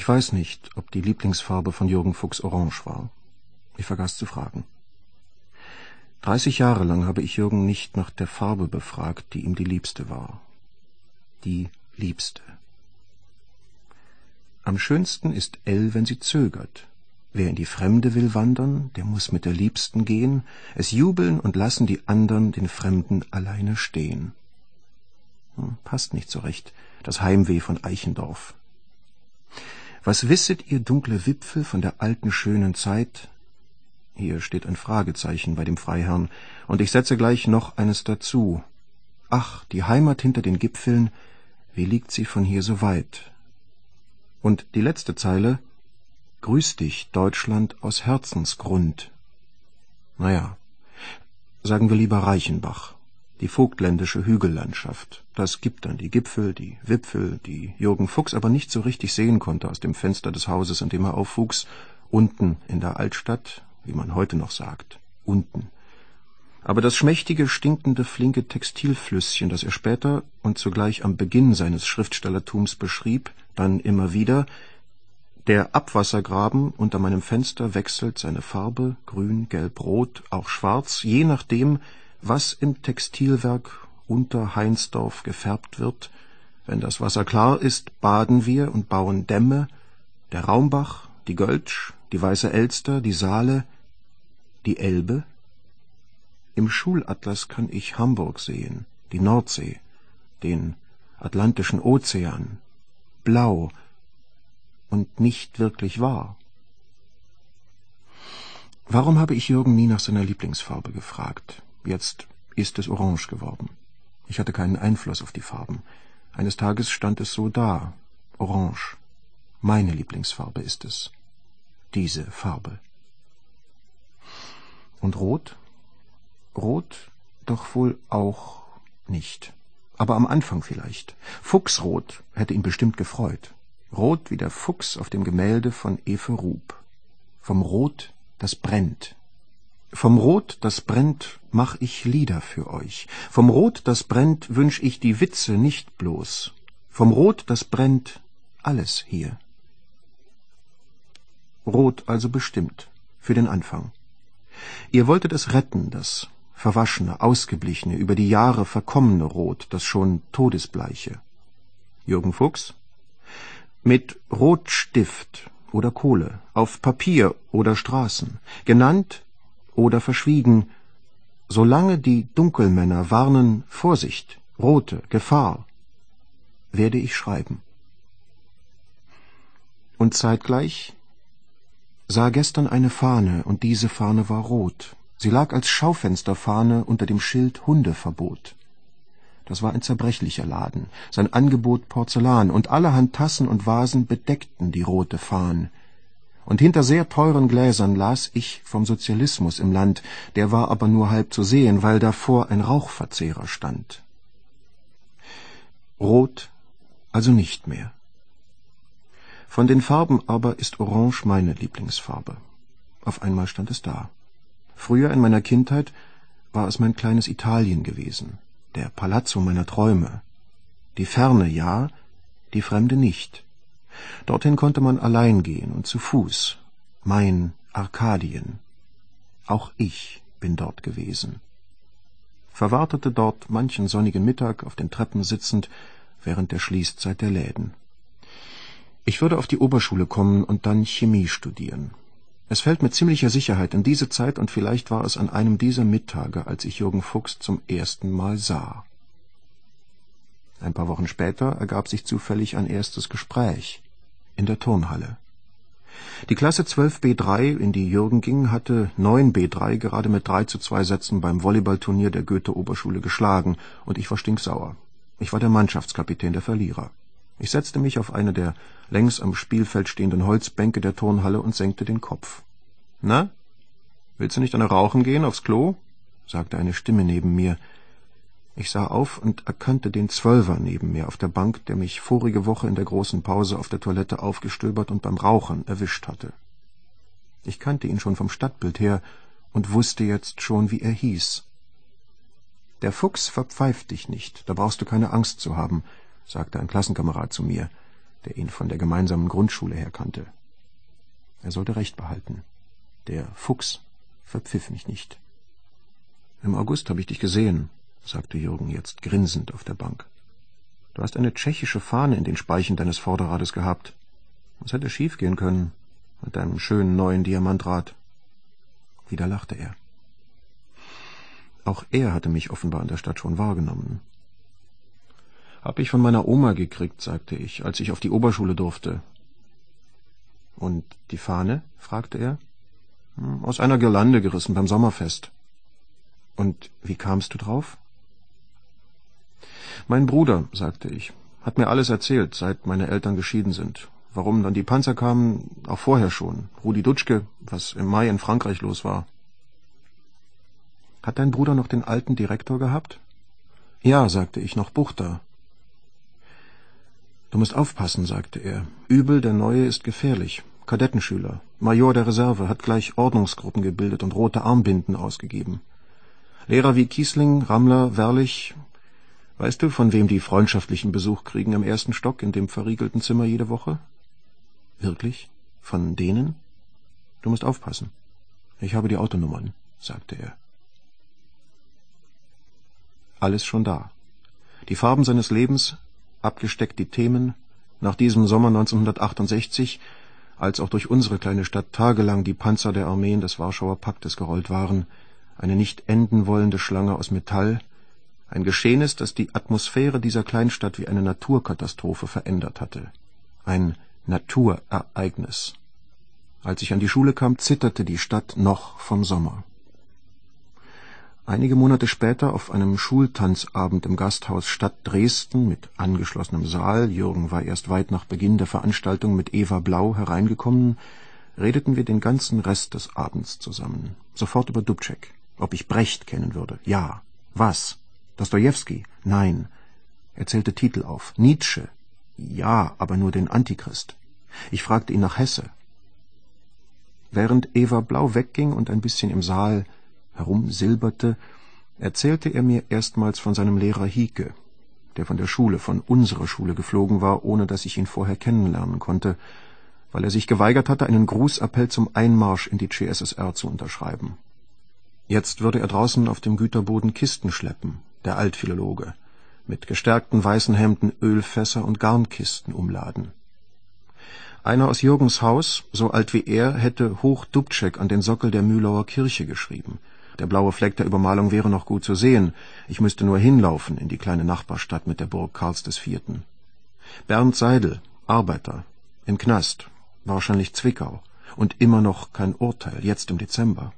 Ich weiß nicht, ob die Lieblingsfarbe von Jürgen Fuchs orange war. Ich vergaß zu fragen. 30 Jahre lang habe ich Jürgen nicht nach der Farbe befragt, die ihm die liebste war. Die liebste. Am schönsten ist L, wenn sie zögert. Wer in die Fremde will wandern, der muss mit der Liebsten gehen, es jubeln und lassen die andern den Fremden alleine stehen. Passt nicht so recht, das Heimweh von Eichendorff. Was wisset ihr, dunkle Wipfel, von der alten schönen Zeit? Hier steht ein Fragezeichen bei dem Freiherrn, und ich setze gleich noch eines dazu. Ach, die Heimat hinter den Gipfeln, wie liegt sie von hier so weit? Und die letzte Zeile: Grüß dich, Deutschland, aus Herzensgrund. Naja, sagen wir lieber Reichenbach, die vogtländische Hügellandschaft. Das gibt dann die Gipfel, die Wipfel, die Jürgen Fuchs aber nicht so richtig sehen konnte aus dem Fenster des Hauses, in dem er aufwuchs, unten in der Altstadt, wie man heute noch sagt, unten. Aber das schmächtige, stinkende, flinke Textilflüsschen, das er später und zugleich am Beginn seines Schriftstellertums beschrieb, dann immer wieder: Der Abwassergraben unter meinem Fenster wechselt seine Farbe, grün, gelb, rot, auch schwarz, je nachdem, was im Textilwerk unter Heinsdorf gefärbt wird. Wenn das Wasser klar ist, baden wir und bauen Dämme, der Raumbach, die Göltsch, die Weiße Elster, die Saale, die Elbe. Im Schulatlas kann ich Hamburg sehen, die Nordsee, den Atlantischen Ozean, blau und nicht wirklich wahr. Warum habe ich Jürgen nie nach seiner Lieblingsfarbe gefragt? Jetzt ist es orange geworden. Ich hatte keinen Einfluss auf die Farben. Eines Tages stand es so da, orange. Meine Lieblingsfarbe ist es. Diese Farbe. Und rot? Rot doch wohl auch nicht. Aber am Anfang vielleicht. Fuchsrot hätte ihn bestimmt gefreut. Rot wie der Fuchs auf dem Gemälde von Efe Rup. Vom Rot, das brennt. Vom Rot, das brennt, mach ich Lieder für euch. Vom Rot, das brennt, wünsch ich die Witze nicht bloß. Vom Rot, das brennt, alles hier. Rot also bestimmt, für den Anfang. Ihr wolltet es retten, das verwaschene, ausgeblichene, über die Jahre verkommene Rot, das schon todesbleiche. Jürgen Fuchs? Mit Rotstift oder Kohle, auf Papier oder Straßen, genannt oder verschwiegen, solange die Dunkelmänner warnen, Vorsicht, rote, Gefahr, werde ich schreiben. Und zeitgleich sah gestern eine Fahne, und diese Fahne war rot. Sie lag als Schaufensterfahne unter dem Schild Hundeverbot. Das war ein zerbrechlicher Laden, sein Angebot Porzellan, und allerhand Tassen und Vasen bedeckten die rote Fahne. Und hinter sehr teuren Gläsern las ich vom Sozialismus im Land, der war aber nur halb zu sehen, weil davor ein Rauchverzehrer stand. Rot also nicht mehr. Von den Farben aber ist Orange meine Lieblingsfarbe. Auf einmal stand es da. Früher in meiner Kindheit war es mein kleines Italien gewesen, der Palazzo meiner Träume. Die Ferne ja, die Fremde nicht. Dorthin konnte man allein gehen und zu Fuß. Mein Arkadien. Auch ich bin dort gewesen. Verwartete dort manchen sonnigen Mittag auf den Treppen sitzend, während der Schließzeit der Läden. Ich würde auf die Oberschule kommen und dann Chemie studieren. Es fällt mit ziemlicher Sicherheit in diese Zeit, und vielleicht war es an einem dieser Mittage, als ich Jürgen Fuchs zum ersten Mal sah. Ein paar Wochen später ergab sich zufällig ein erstes Gespräch in der Turnhalle. Die Klasse 12b3, in die Jürgen ging, hatte 9b3 gerade mit 3:2 Sätzen beim Volleyballturnier der Goethe-Oberschule geschlagen, und ich war stinksauer. Ich war der Mannschaftskapitän der Verlierer. Ich setzte mich auf eine der längs am Spielfeld stehenden Holzbänke der Turnhalle und senkte den Kopf. »Na, willst du nicht eine rauchen gehen, aufs Klo?« sagte eine Stimme neben mir. Ich sah auf und erkannte den Zwölfer neben mir auf der Bank, der mich vorige Woche in der großen Pause auf der Toilette aufgestöbert und beim Rauchen erwischt hatte. Ich kannte ihn schon vom Stadtbild her und wusste jetzt schon, wie er hieß. »Der Fuchs verpfeift dich nicht, da brauchst du keine Angst zu haben«, sagte ein Klassenkamerad zu mir. der ihn von der gemeinsamen Grundschule her kannte. Er sollte Recht behalten. Der Fuchs verpfiff mich nicht. »Im August habe ich dich gesehen«, sagte Jürgen jetzt grinsend auf der Bank. »Du hast eine tschechische Fahne in den Speichen deines Vorderrades gehabt. Es hätte schiefgehen können mit deinem schönen neuen Diamantrad.« Wieder lachte er. Auch er hatte mich offenbar in der Stadt schon wahrgenommen. »Hab ich von meiner Oma gekriegt«, sagte ich, »als ich auf die Oberschule durfte.« »Und die Fahne?« fragte er. »Aus einer Girlande gerissen beim Sommerfest.« »Und wie kamst du drauf?« »Mein Bruder«, sagte ich, »hat mir alles erzählt, seit meine Eltern geschieden sind. Warum dann die Panzer kamen, auch vorher schon. Rudi Dutschke, was im Mai in Frankreich los war.« »Hat dein Bruder noch den alten Direktor gehabt?« »Ja«, sagte ich, »noch Buchter.« »Du musst aufpassen«, sagte er. »Übel, der Neue ist gefährlich. Kadettenschüler. Major der Reserve, hat gleich Ordnungsgruppen gebildet und rote Armbinden ausgegeben. Lehrer wie Kiesling, Rammler, Werlich. Weißt du, von wem die freundschaftlichen Besuch kriegen im ersten Stock in dem verriegelten Zimmer jede Woche?« »Wirklich? Von denen?« »Du musst aufpassen. Ich habe die Autonummern«, sagte er. Alles schon da. Die Farben seines Lebens, abgesteckt die Themen, nach diesem Sommer 1968, als auch durch unsere kleine Stadt tagelang die Panzer der Armeen des Warschauer Paktes gerollt waren, eine nicht enden wollende Schlange aus Metall, ein Geschehnis, das die Atmosphäre dieser Kleinstadt wie eine Naturkatastrophe verändert hatte. Ein Naturereignis. Als ich an die Schule kam, zitterte die Stadt noch vom Sommer. Einige Monate später, auf einem Schultanzabend im Gasthaus Stadt Dresden mit angeschlossenem Saal, Jürgen war erst weit nach Beginn der Veranstaltung mit Eva Blau hereingekommen, redeten wir den ganzen Rest des Abends zusammen. Sofort über Dubček. Ob ich Brecht kennen würde? Ja. Was? Dostojewski? Nein. Er zählte Titel auf. Nietzsche? Ja, aber nur den Antichrist. Ich fragte ihn nach Hesse. Während Eva Blau wegging und ein bisschen im Saal herumsilberte, erzählte er mir erstmals von seinem Lehrer Hieke, der von der Schule, von unserer Schule geflogen war, ohne dass ich ihn vorher kennenlernen konnte, weil er sich geweigert hatte, einen Grußappell zum Einmarsch in die CSSR zu unterschreiben. Jetzt würde er draußen auf dem Güterboden Kisten schleppen, der Altphilologe, mit gestärkten weißen Hemden Ölfässer und Garnkisten umladen. Einer aus Jürgens Haus, so alt wie er, hätte Hoch Dubček an den Sockel der Mühlauer Kirche geschrieben. Der blaue Fleck der Übermalung wäre noch gut zu sehen. Ich müsste nur hinlaufen in die kleine Nachbarstadt mit der Burg Karls IV. Bernd Seidel, Arbeiter, im Knast, wahrscheinlich Zwickau, und immer noch kein Urteil, jetzt im Dezember.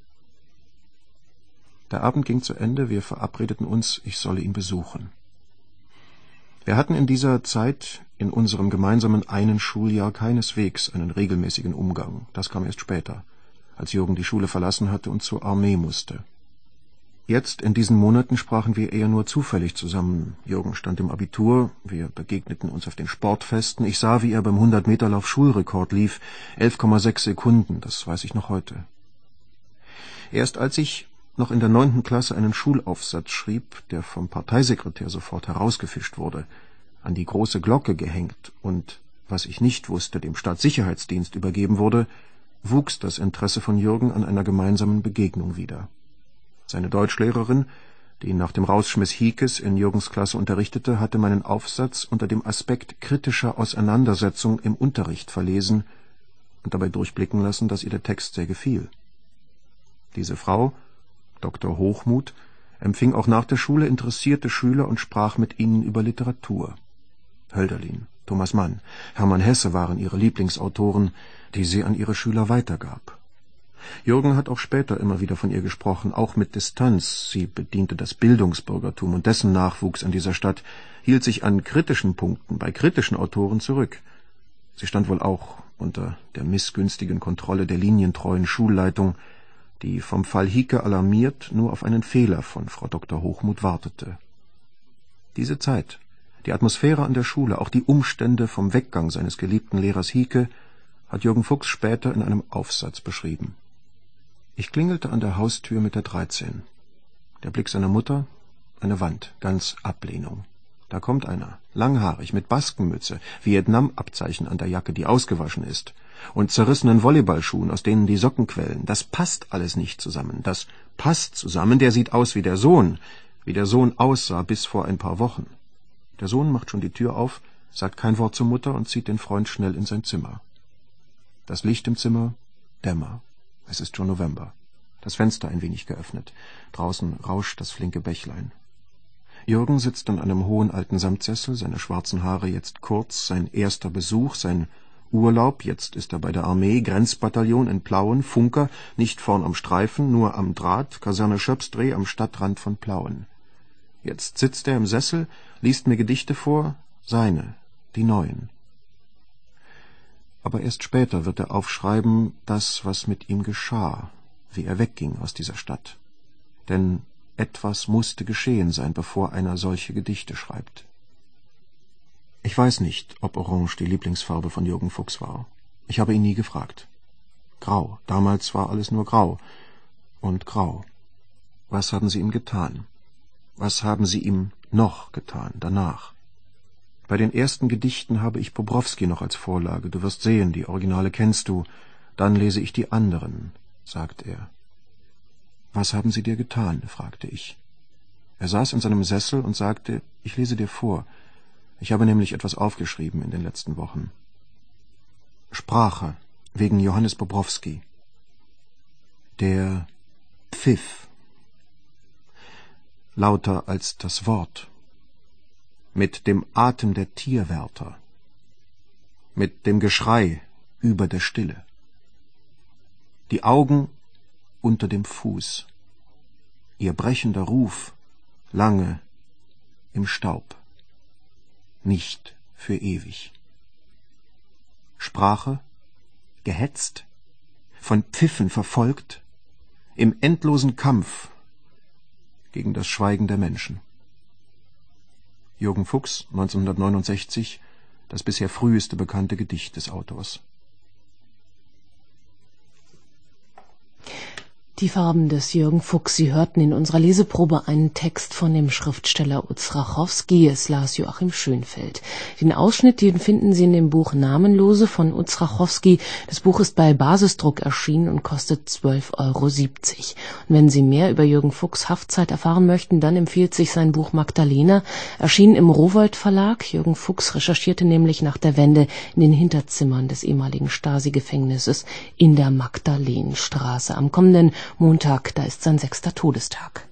Der Abend ging zu Ende, wir verabredeten uns, ich solle ihn besuchen. Wir hatten in dieser Zeit in unserem gemeinsamen einen Schuljahr keineswegs einen regelmäßigen Umgang. Das kam erst später, als Jürgen die Schule verlassen hatte und zur Armee musste. Jetzt, in diesen Monaten, sprachen wir eher nur zufällig zusammen. Jürgen stand im Abitur, wir begegneten uns auf den Sportfesten. Ich sah, wie er beim 100-Meter-Lauf Schulrekord lief, 11,6 Sekunden, das weiß ich noch heute. Erst als ich noch in der 9. Klasse einen Schulaufsatz schrieb, der vom Parteisekretär sofort herausgefischt wurde, an die große Glocke gehängt und, was ich nicht wusste, dem Staatssicherheitsdienst übergeben wurde, wuchs das Interesse von Jürgen an einer gemeinsamen Begegnung wieder. Seine Deutschlehrerin, die ihn nach dem Rausschmiss Hiekes in Jürgens Klasse unterrichtete, hatte meinen Aufsatz unter dem Aspekt kritischer Auseinandersetzung im Unterricht verlesen und dabei durchblicken lassen, dass ihr der Text sehr gefiel. Diese Frau, Dr. Hochmuth, empfing auch nach der Schule interessierte Schüler und sprach mit ihnen über Literatur. Hölderlin, Thomas Mann, Hermann Hesse waren ihre Lieblingsautoren, die sie an ihre Schüler weitergab. Jürgen hat auch später immer wieder von ihr gesprochen, auch mit Distanz. Sie bediente das Bildungsbürgertum und dessen Nachwuchs in dieser Stadt, hielt sich an kritischen Punkten bei kritischen Autoren zurück. Sie stand wohl auch unter der missgünstigen Kontrolle der linientreuen Schulleitung, die vom Fall Hieke alarmiert nur auf einen Fehler von Frau Dr. Hochmuth wartete. Diese Zeit, die Atmosphäre an der Schule, auch die Umstände vom Weggang seines geliebten Lehrers Hieke, hat Jürgen Fuchs später in einem Aufsatz beschrieben. Ich klingelte an der Haustür mit der 13. Der Blick seiner Mutter, eine Wand, ganz Ablehnung. Da kommt einer, langhaarig, mit Baskenmütze, Vietnam-Abzeichen an der Jacke, die ausgewaschen ist, und zerrissenen Volleyballschuhen, aus denen die Socken quellen. Das passt alles nicht zusammen. Das passt zusammen, der sieht aus wie der Sohn aussah bis vor ein paar Wochen. Der Sohn macht schon die Tür auf, sagt kein Wort zur Mutter und zieht den Freund schnell in sein Zimmer. Das Licht im Zimmer, Dämmer. Es ist schon November. Das Fenster ein wenig geöffnet. Draußen rauscht das flinke Bächlein. Jürgen sitzt an einem hohen alten Samtsessel, seine schwarzen Haare jetzt kurz, sein erster Besuch, sein Urlaub, jetzt ist er bei der Armee, Grenzbataillon in Plauen, Funker, nicht vorn am Streifen, nur am Draht, Kaserne Schöpsdreh am Stadtrand von Plauen. Jetzt sitzt er im Sessel, liest mir Gedichte vor, seine, die neuen. Aber erst später wird er aufschreiben, das, was mit ihm geschah, wie er wegging aus dieser Stadt. Denn etwas musste geschehen sein, bevor einer solche Gedichte schreibt. Ich weiß nicht, ob Orange die Lieblingsfarbe von Jürgen Fuchs war. Ich habe ihn nie gefragt. Grau, damals war alles nur grau. Und grau. Was haben Sie ihm getan? Was haben Sie ihm noch getan, danach? Bei den ersten Gedichten habe ich Bobrowski noch als Vorlage. Du wirst sehen, die Originale kennst du. Dann lese ich die anderen, sagt er. Was haben Sie dir getan? Fragte ich. Er saß in seinem Sessel und sagte, ich lese dir vor. Ich habe nämlich etwas aufgeschrieben in den letzten Wochen. Sprache, wegen Johannes Bobrowski. Der Pfiff. Lauter als das Wort. Mit dem Atem der Tierwärter. Mit dem Geschrei über der Stille. Die Augen unter dem Fuß. Ihr brechender Ruf lange im Staub. Nicht für ewig. Sprache, gehetzt, von Pfiffen verfolgt, im endlosen Kampf gegen das Schweigen der Menschen. Jürgen Fuchs, 1969, das bisher früheste bekannte Gedicht des Autors. Die Farben des Jürgen Fuchs. Sie hörten in unserer Leseprobe einen Text von dem Schriftsteller Uzrachowski. Es las Joachim Schönfeld. Den Ausschnitt, den finden Sie in dem Buch Namenlose von Uzrachowski. Das Buch ist bei Basisdruck erschienen und kostet 12,70 €. Und wenn Sie mehr über Jürgen Fuchs Haftzeit erfahren möchten, dann empfiehlt sich sein Buch Magdalena, erschienen im Rowohlt Verlag. Jürgen Fuchs recherchierte nämlich nach der Wende in den Hinterzimmern des ehemaligen Stasi-Gefängnisses in der Magdalenstraße. Am kommenden Montag, da ist sein 6. Todestag.